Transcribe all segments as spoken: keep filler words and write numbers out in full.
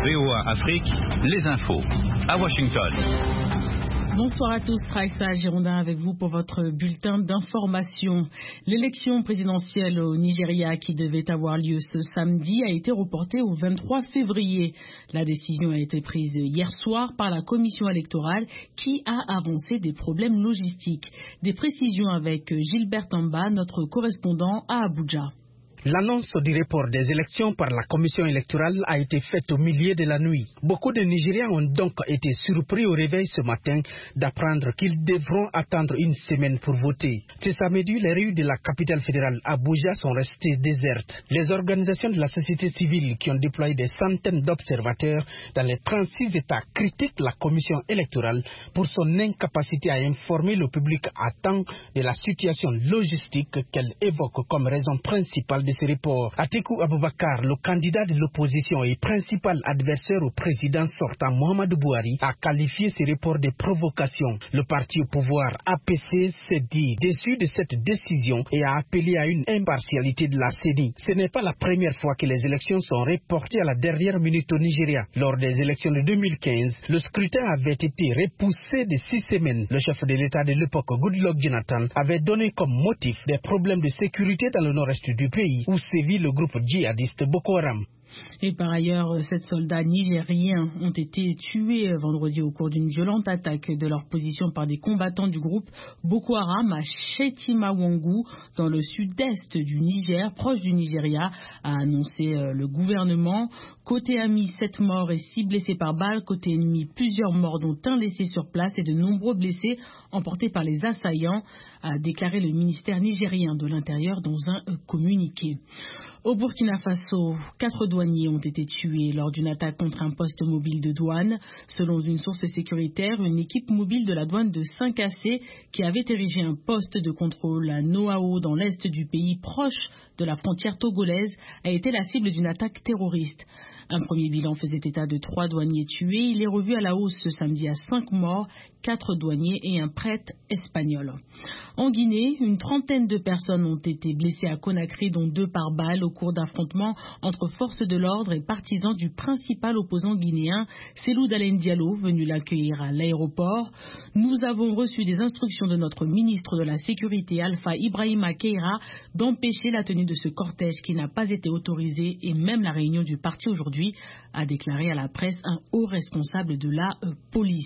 V O A Afrique, les infos à Washington. Bonsoir à tous, Raissa Girondin avec vous pour votre bulletin d'information. L'élection présidentielle au Nigeria qui devait avoir lieu ce samedi a été reportée au vingt-trois février. La décision a été prise hier soir par la commission électorale qui a avancé des problèmes logistiques. Des précisions avec Gilbert Tamba, notre correspondant à Abuja. L'annonce du report des élections par la commission électorale a été faite au milieu de la nuit. Beaucoup de Nigériens ont donc été surpris au réveil ce matin d'apprendre qu'ils devront attendre une semaine pour voter. Ce samedi, les rues de la capitale fédérale Abuja sont restées désertes. Les organisations de la société civile qui ont déployé des centaines d'observateurs dans les trente-six États critiquent la commission électorale pour son incapacité à informer le public à temps de la situation logistique qu'elle évoque comme raison principale de ce report. Atiku Abubakar, le candidat de l'opposition et principal adversaire au président sortant Muhammadu Buhari, a qualifié ce report de provocation. Le parti au pouvoir A P C s'est dit déçu de cette décision et a appelé à une impartialité de la C E N I. Ce n'est pas la première fois que les élections sont reportées à la dernière minute au Nigeria. Lors des élections de deux mille quinze, le scrutin avait été repoussé de six semaines. Le chef de l'État de l'époque, Goodluck Jonathan, avait donné comme motif des problèmes de sécurité dans le nord-est du pays où sévit le groupe djihadiste Boko Haram. Et par ailleurs, sept soldats nigériens ont été tués vendredi au cours d'une violente attaque de leur position par des combattants du groupe Boko Haram à Chetimawangu, dans le sud-est du Niger, proche du Nigeria, a annoncé le gouvernement. Côté ami, sept morts et six blessés par balle. Côté ennemi, plusieurs morts dont un laissé sur place et de nombreux blessés emportés par les assaillants, a déclaré le ministère nigérien de l'Intérieur dans un communiqué. Au Burkina Faso, quatre douaniers ont été tués lors d'une attaque contre un poste mobile de douane. Selon une source sécuritaire, une équipe mobile de la douane de Saint-Cassé qui avait érigé un poste de contrôle à Noao dans l'est du pays proche de la frontière togolaise a été la cible d'une attaque terroriste. Un premier bilan faisait état de trois douaniers tués. Il est revu à la hausse ce samedi à cinq morts, quatre douaniers et un prêtre espagnol. En Guinée, une trentaine de personnes ont été blessées à Conakry, dont deux par balle, au cours d'affrontements entre forces de l'ordre et partisans du principal opposant guinéen, Cellou Dalein Diallo, venu l'accueillir à l'aéroport. Nous avons reçu des instructions de notre ministre de la Sécurité, Alpha Ibrahima Keïra, d'empêcher la tenue de ce cortège qui n'a pas été autorisé et même la réunion du parti aujourd'hui, a déclaré à la presse un haut responsable de la euh, police.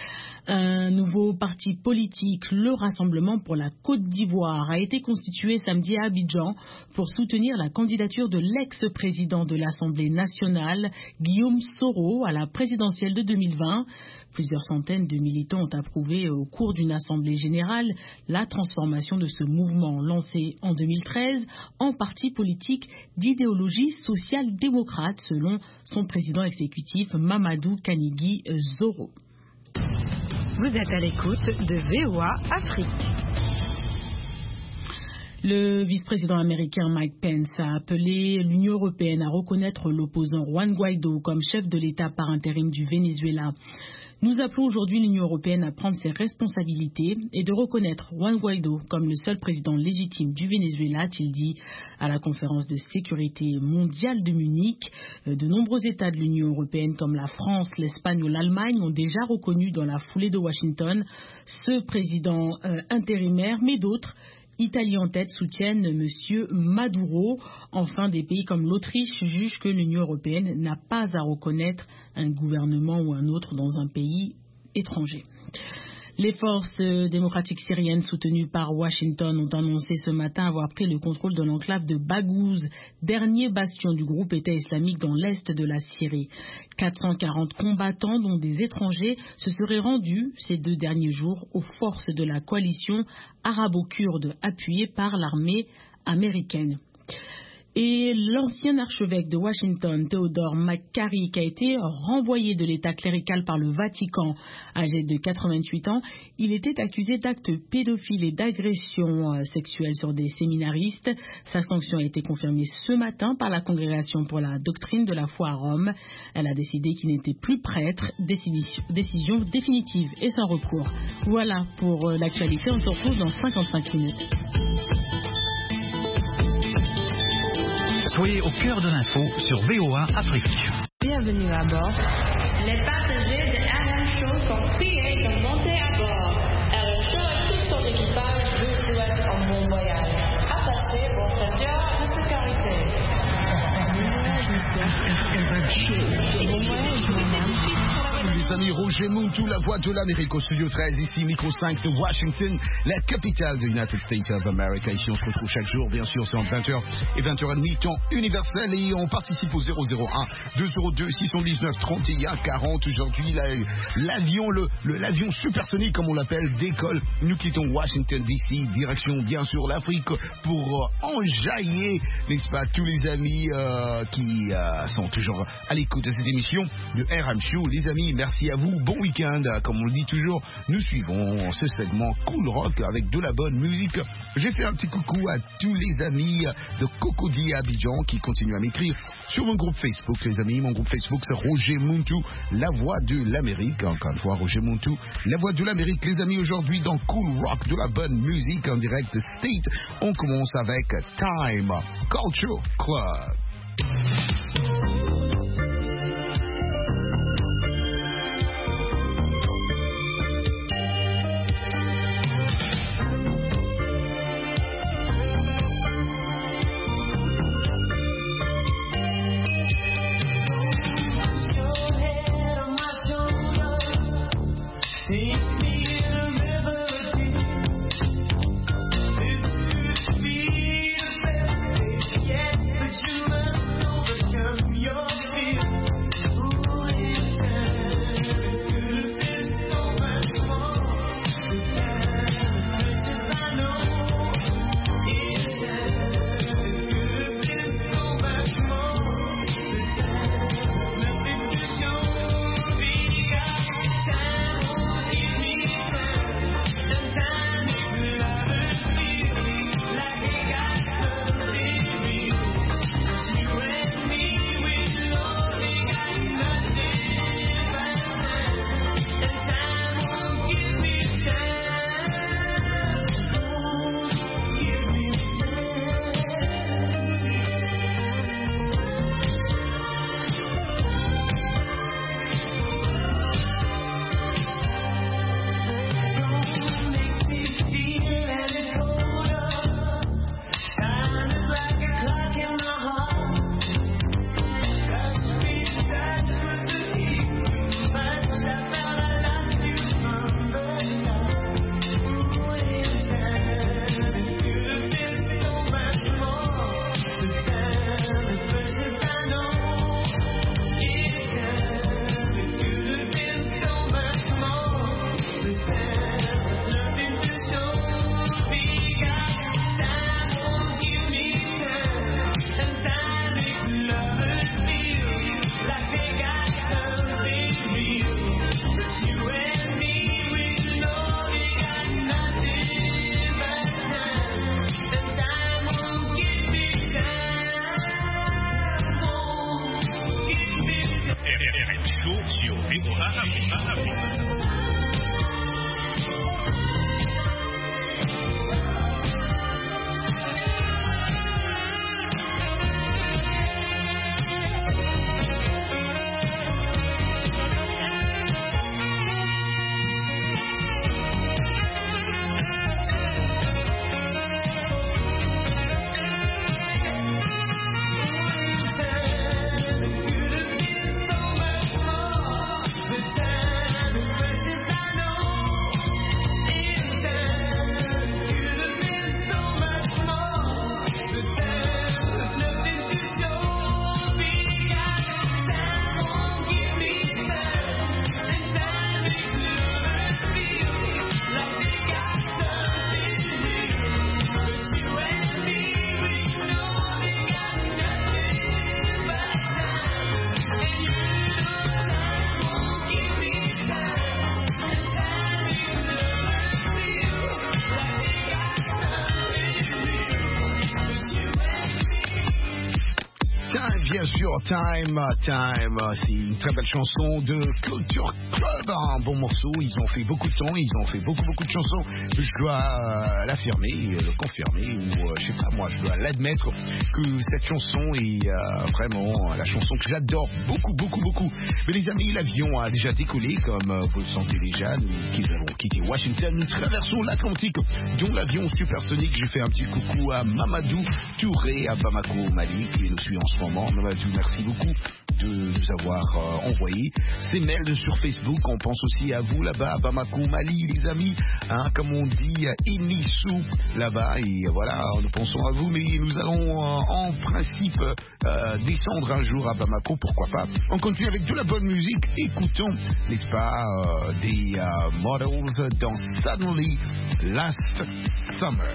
Un nouveau parti politique, le Rassemblement pour la Côte d'Ivoire, a été constitué samedi à Abidjan pour soutenir la candidature de l'ex-président de l'Assemblée nationale, Guillaume Soro, à la présidentielle de deux mille vingt. Plusieurs centaines de militants ont approuvé au cours d'une assemblée générale la transformation de ce mouvement lancé en deux mille treize en parti politique d'idéologie social-démocrate, selon son président exécutif Mamadou Kanigui Zoro. Vous êtes à l'écoute de V O A Afrique. Le vice-président américain Mike Pence a appelé l'Union européenne à reconnaître l'opposant Juan Guaido comme chef de l'État par intérim du Venezuela. Nous appelons aujourd'hui l'Union européenne à prendre ses responsabilités et de reconnaître Juan Guaido comme le seul président légitime du Venezuela, a-t-il dit à la conférence de sécurité mondiale de Munich. De nombreux États de l'Union européenne comme la France, l'Espagne ou l'Allemagne ont déjà reconnu dans la foulée de Washington ce président euh, intérimaire, mais d'autres, Italie en tête, soutiennent M. Maduro. Enfin, des pays comme l'Autriche jugent que l'Union européenne n'a pas à reconnaître un gouvernement ou un autre dans un pays étranger. Les forces démocratiques syriennes soutenues par Washington ont annoncé ce matin avoir pris le contrôle de l'enclave de Baghouz, dernier bastion du groupe État islamique dans l'est de la Syrie. quatre cent quarante combattants, dont des étrangers, se seraient rendus ces deux derniers jours aux forces de la coalition arabo-kurde appuyée par l'armée américaine. Et l'ancien archevêque de Washington, Theodore McCarrick, a été renvoyé de l'état clérical par le Vatican. Âgé de quatre-vingt-huit ans, il était accusé d'actes pédophiles et d'agressions sexuelles sur des séminaristes. Sa sanction a été confirmée ce matin par la Congrégation pour la doctrine de la foi à Rome. Elle a décidé qu'il n'était plus prêtre. Décision définitive et sans recours. Voilà pour l'actualité. On se retrouve dans cinquante-cinq minutes. Soyez au cœur de l'info sur V O A Afrique. Bienvenue à bord. Les passagers de R M Show sont priés de monter à bord. R M Show et tout son équipage vous souhaitent un bon voyage. Attachez vos ceintures de sécurité. Les amis, Roger Muntu, la voix de l'Amérique au studio treize, ici micro cinq de Washington, la capitale de United States of America. Ici on se retrouve chaque jour, bien sûr, c'est entre vingt heures et vingt heures trente, temps universel, et on participe au zéro zéro un deux zéro deux six cent dix-neuf trente et un quarante. Aujourd'hui, la, l'avion, le, le, l'avion supersonique, comme on l'appelle, décolle. Nous quittons Washington D C, direction bien sûr l'Afrique, pour euh, enjailler, n'est-ce pas, tous les amis euh, qui euh, sont toujours à l'écoute de cette émission de R M Show. Les amis, merci à vous, bon week-end. Comme on le dit toujours, nous suivons ce segment Cool Rock avec de la bonne musique. J'ai fait un petit coucou à tous les amis de Cocody à Abidjan qui continuent à m'écrire sur mon groupe Facebook. Les amis, mon groupe Facebook c'est Roger Muntu, la voix de l'Amérique. Encore une fois, Roger Muntu, la voix de l'Amérique. Les amis, aujourd'hui dans Cool Rock, de la bonne musique en direct de State, on commence avec Time Culture Club. sûr, Time, Time, c'est une très belle chanson de Culture Club, un bon morceau, ils ont fait beaucoup de temps, ils ont fait beaucoup beaucoup de chansons, je dois euh, l'affirmer, le confirmer, ou euh, je sais pas moi, je dois l'admettre que cette chanson est euh, vraiment la chanson que j'adore beaucoup beaucoup beaucoup. Mais les amis, l'avion a déjà décollé, comme euh, vous le sentez déjà, nous qui avons quitté Washington, nous traversons l'Atlantique, dont l'avion supersonique. J'ai fait un petit coucou à Mamadou Touré, à Bamako, Mali, qui nous suit en ce moment. Mamadou, merci beaucoup de nous avoir euh, envoyé ces mails sur Facebook. On pense aussi à vous là-bas, à Bamako, Mali, les amis, hein, comme on dit, Inissou là-bas, et voilà, nous pensons à vous, mais nous allons euh, en principe euh, descendre un jour à Bamako, pourquoi pas. On continue avec de la bonne musique, écoutons, n'est-ce pas, euh, des euh, Models dans Suddenly Last Summer.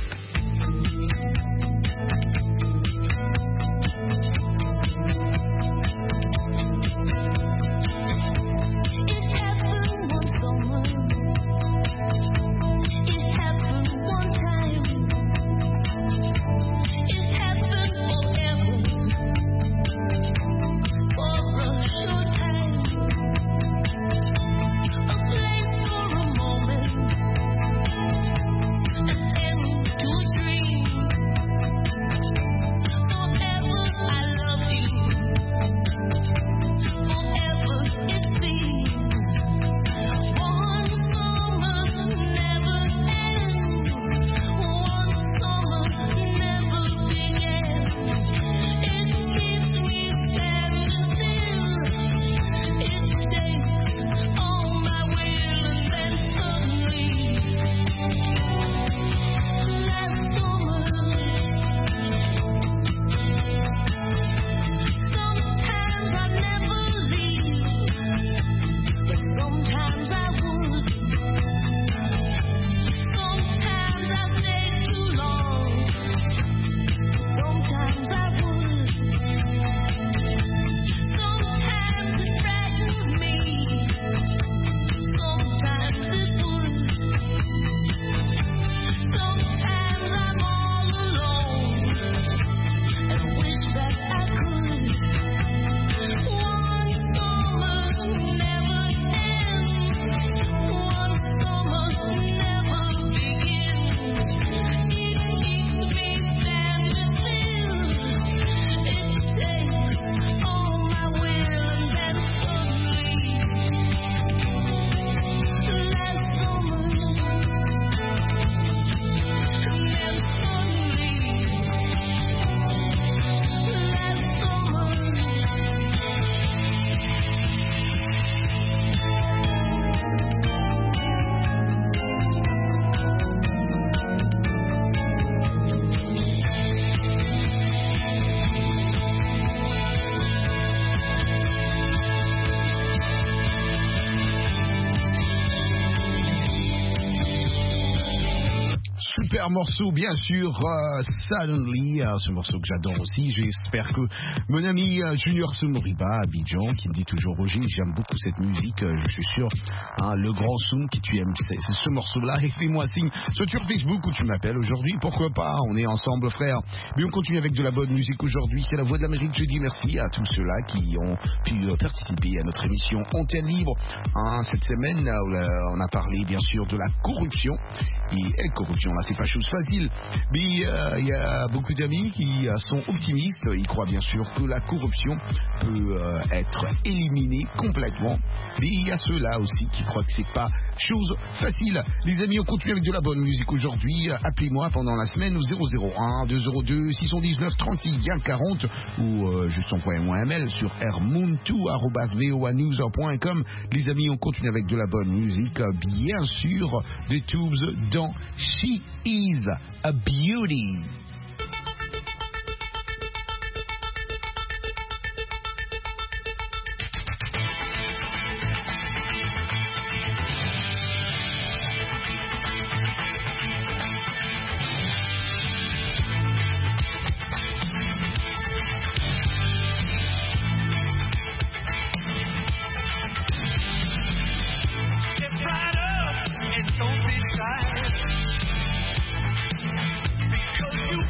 Super morceau, bien sûr, uh, Suddenly, uh, ce morceau que j'adore aussi. J'espère que mon ami uh, Junior Soumoriba à Abidjan, qui me dit toujours Roger, j'aime beaucoup cette musique, uh, je suis sûr, hein, le grand Soum qui tu aimes, c'est, c'est ce morceau-là, et fais-moi signe, soit sur Facebook ou tu m'appelles aujourd'hui, pourquoi pas, on est ensemble frère. Mais on continue avec de la bonne musique aujourd'hui, c'est la Voix de l'Amérique. Je dis merci à tous ceux-là qui ont pu uh, participer à notre émission Antenne Libre. Hein, cette semaine, uh, on a parlé bien sûr de la corruption, et, et corruption là c'est pas chose facile, mais il euh, y a beaucoup d'amis qui euh, sont optimistes, ils croient bien sûr que la corruption peut euh, être éliminée complètement, mais il y a ceux-là aussi qui croient que c'est pas chose facile. Les amis, on continue avec de la bonne musique aujourd'hui. Appelez-moi pendant la semaine au zéro zéro un deux zéro deux six un neuf trente et un quarante ou euh, juste envoyez-moi un mail sur rmuntu arobase voa news point com. Les amis, on continue avec de la bonne musique, bien sûr, des Tubes dans She Is a Beauty. Don't be shy, because you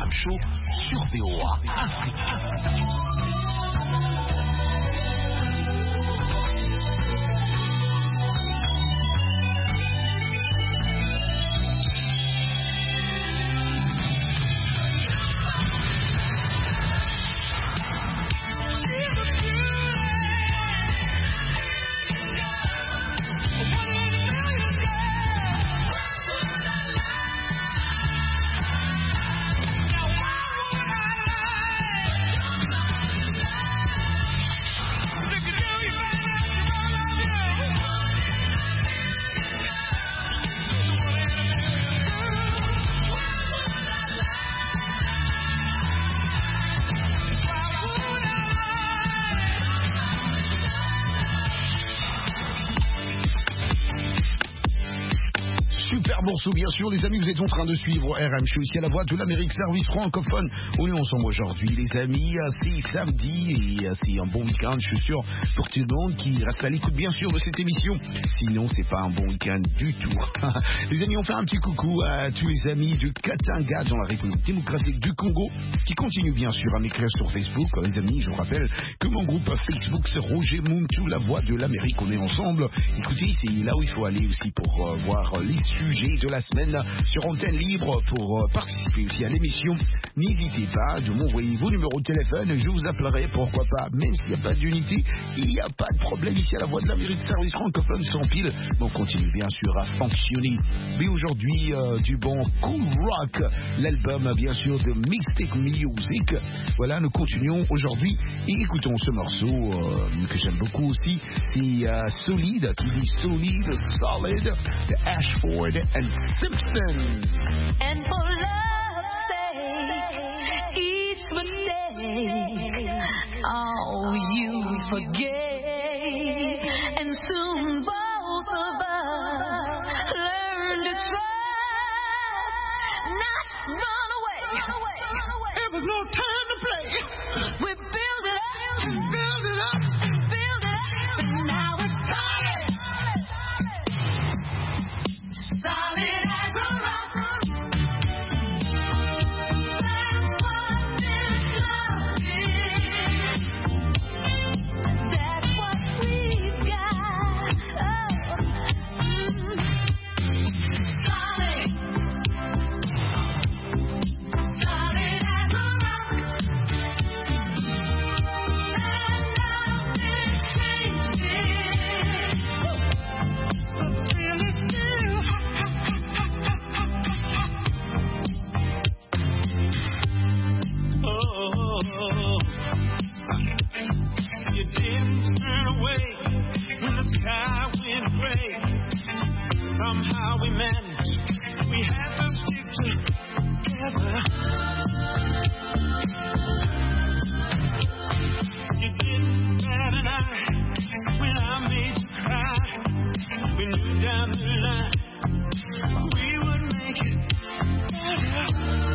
R M Show sur V O A Afrique. Morceau, bien sûr, les amis, vous êtes en train de suivre R M Show ici à la Voix de l'Amérique, service francophone. On est ensemble aujourd'hui, les amis. C'est samedi et c'est un bon week-end, je suis sûr, pour tout le monde qui reste à l'écoute, bien sûr, de cette émission. Sinon, c'est pas un bon week-end du tout. Les amis, on fait un petit coucou à tous les amis du Katanga dans la République démocratique du Congo qui continuent, bien sûr, à m'écrire sur Facebook. Les amis, je vous rappelle que mon groupe Facebook, c'est Roger Muntu, la Voix de l'Amérique. On est ensemble. Écoutez, c'est là où il faut aller aussi pour euh, voir les sujets de la semaine sur antenne libre pour euh, participer aussi à l'émission. N'hésitez pas de m'envoyer vos numéros de téléphone, je vous appellerai, pourquoi pas, même s'il n'y a pas d'unité, il n'y a pas de problème ici à la Voix de l'Amérique, service francophone sans pile. On continue bien sûr à fonctionner. Mais aujourd'hui, euh, du bon Cool Rock, l'album bien sûr de Mystic Music. Voilà, nous continuons aujourd'hui et écoutons ce morceau euh, que j'aime beaucoup aussi. C'est euh, Solide, qui dit Solide, Solid, de Ashford and Simpson. And for love's sake, each mistake, oh, you forgave, and soon both of us learn to trust, not run away. There was no time to play. We build it up, build it up, build it up, and now it's solid. Solid as a rock. That's what this love is. That's what we've got. Oh, mm. Solid. Solid as a rock. And nothing changes. But really still. Oh, you didn't turn away when the sky went gray. Somehow we managed, we had to stick together. You didn't bat an eye when I made you cry. We knew down the line we would make it better.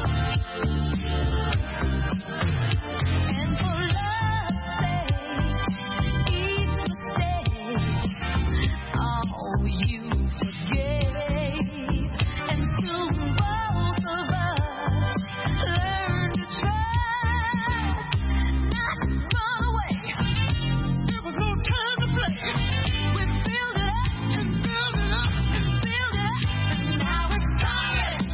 And for love's sake, each mistake, oh, you forgave, and soon both of us learn to trust, not run away. There was no time to play. We build it up and build it up and build it up, and now it's solid.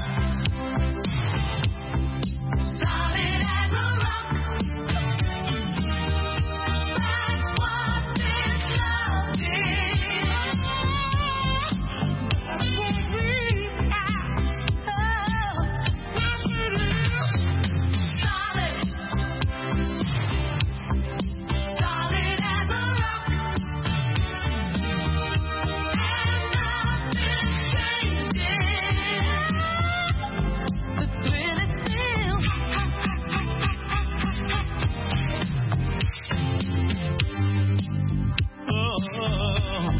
Solid as a rock. That's what this love is. That's what we've got. Oh, yes it is. Solid. Solid as a rock. And nothing changes. The thrill is still. Oh,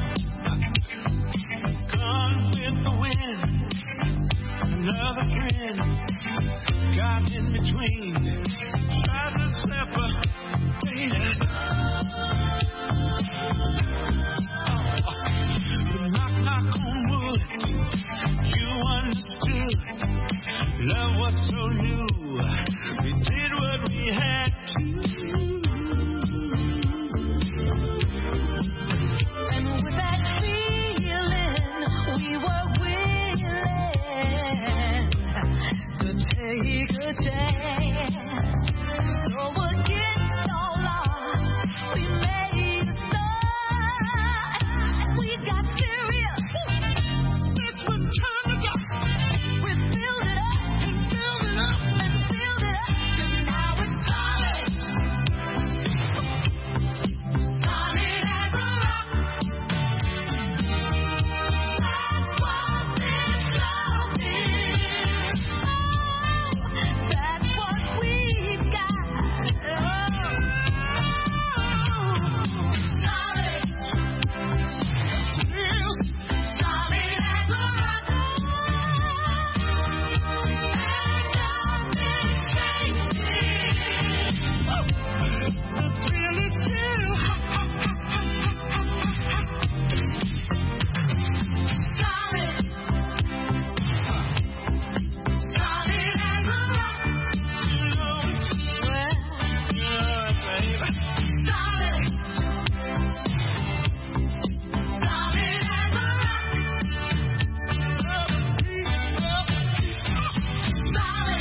gone with the wind, another friend got in between, tried to separate us. Oh, knock, knock on wood, you understood, love was so new, take a chance. So against all odds, we made a start. We got serious. This was time to go. We filled it up and filled it up and filled it up, and now it's solid. Solid as a rock. That's what this love is. Oh, that's what we've got. Oh, solid. Yes, solid as a rock. The thrill is still solid, solid as a rock. Well, solid, solid as a rock. Solid.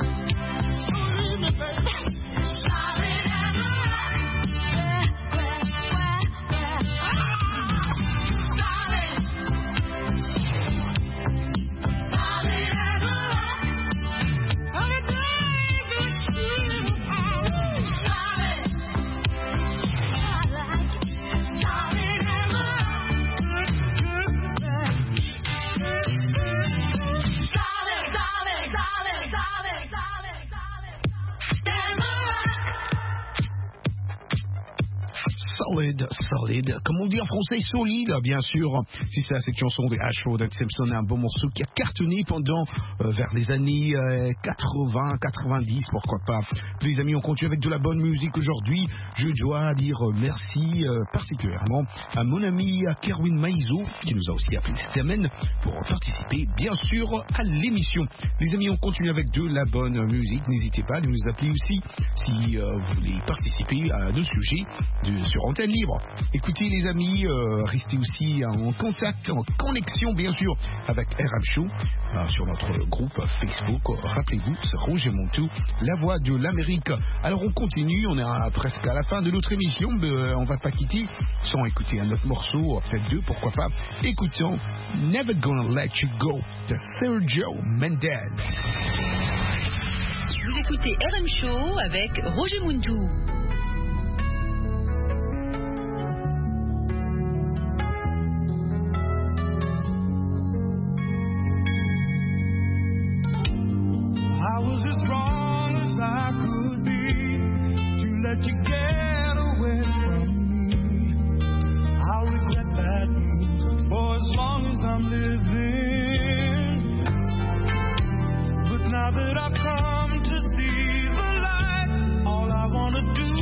Solid, solid, comme on dit en français, solide, bien sûr. C'est ça, cette chanson de Ashford and Simpson, un bon morceau qui a cartonné pendant euh, vers les années euh, quatre-vingts, quatre-vingt-dix, pourquoi pas. Les amis, on continue avec de la bonne musique aujourd'hui. Je dois dire euh, merci euh, particulièrement à mon ami à Kerwin Maizo, qui nous a aussi appelé cette semaine pour participer, bien sûr, à l'émission. Les amis, on continue avec de la bonne musique. N'hésitez pas à nous appeler aussi si euh, vous voulez participer à nos sujets de, sur Antenne Libre. Écoutez les amis, euh, restez aussi en contact, en connexion bien sûr avec R M Show euh, sur notre groupe Facebook. Rappelez-vous, c'est Roger Montou, la voix de l'Amérique. Alors on continue, on est à, presque à la fin de notre émission, mais euh, on va pas quitter sans écouter un autre morceau, peut-être deux, pourquoi pas. Écoutons Never Gonna Let You Go de Sergio Mendes. Vous écoutez R M Show avec Roger Montou. I was as wrong as I could be to let you get away from me. I'll regret that move for as long as I'm living. But now that I've come to see the light, all I wanna do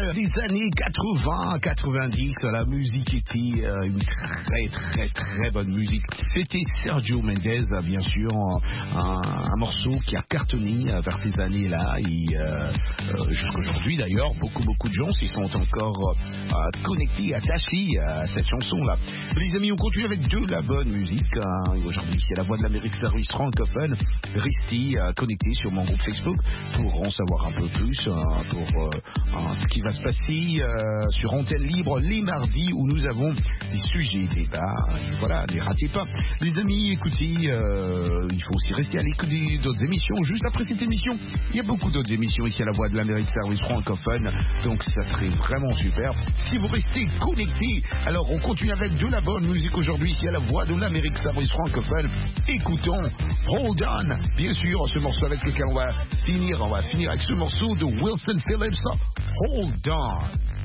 des années quatre-vingts, quatre-vingt-dix, la musique était euh, une très très très bonne musique. C'était Sergio Mendes, bien sûr, un, un morceau qui a cartonné vers ces années-là et euh, euh, jusqu'aujourd'hui d'ailleurs, beaucoup beaucoup de gens s'y sont encore euh, connectés, attachés à cette chanson-là. Les amis, on continue avec de la bonne musique. Hein. Aujourd'hui, c'est la voix de l'Amérique Service francophone. Restez euh, connectés sur mon groupe Facebook pour en savoir un peu plus euh, pour euh, euh, ce qui va se passer euh, sur Antenne Libre les mardis où nous avons des sujets, des débats. Et voilà, ne ratez pas. Les amis, écoutez, euh, il faut aussi rester à l'écoute d'autres émissions. Juste après cette émission, il y a beaucoup d'autres émissions ici à la voix de l'Amérique Service francophone. Donc ça serait vraiment super si vous restez connectés. Alors on continue avec de la bonne musique aujourd'hui ici à la voix de l'Amérique Service francophone. Écoutons Hold On, bien sûr, ce morceau avec lequel on va finir. On va finir avec ce morceau de Wilson Phillips, Hold On.